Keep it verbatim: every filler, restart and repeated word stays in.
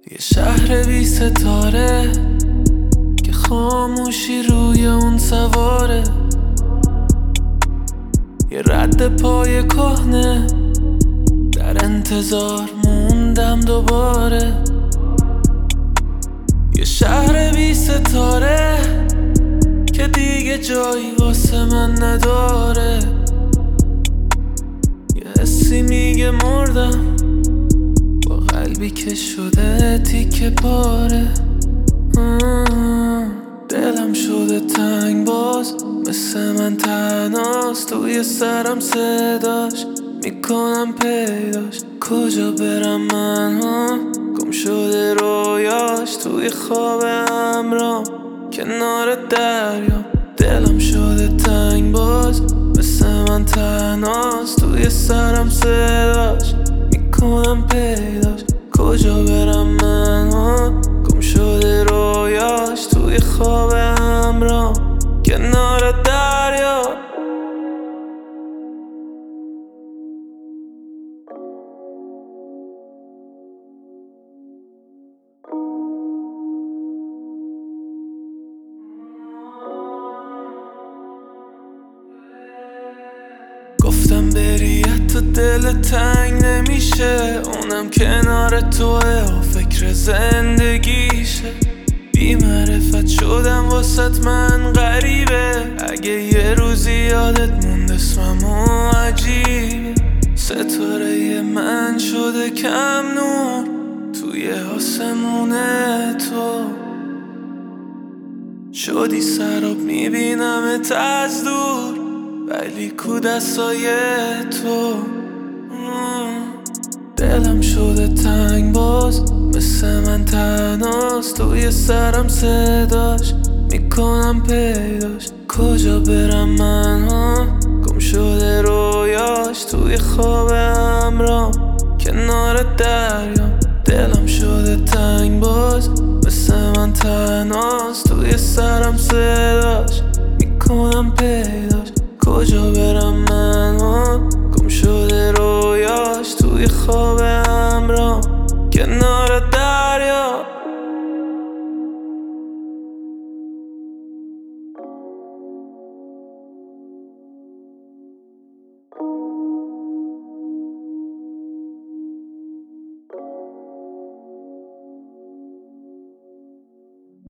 یه شهر بی ستاره که خاموشی روی اون سواره، یه رد پای کهنه در انتظار موندم دوباره. یه شهر بی ستاره که دیگه جایی واسه من نداره. یه حسی میگه مردم با قلبی که شده تیکه پاره. دلم شده تنگ باز، مثل من تنهاست توی سرم صداش میکنم پیداش. کجا برم من ها، گم شده رویاش توی خواب امرام کنار دریا. دلم شده تنگ باز، مثل من تنهاست توی سرم صداش میکنم پیداش. کجا برم من ها، گم شده رویاش توی خواب امرام کنار دریا. گفتم بری تو دل تنگ نمیشه، اونم کنار توه و فکر زندگیشه. بی معرفت شدم واسط من غریبه، اگه یه روزی یادت موند اسمم و عجیبه. ستاره من شده کم نور توی آسمون تو، شدی سراب میبینمت از دور ولی کو دستای تو. دلم شده تنگ باز، مثل من تنهاست توی سرم صداش میکنم پیداش. کجا برم من ها، گم شده رویاش توی خواب امرام کنار دریا. دلم شده تنگ باز، مثل من تنهاست توی سرم صداش میکنم پیداش. کجا برم من ها، گم شده رویاش توی خواب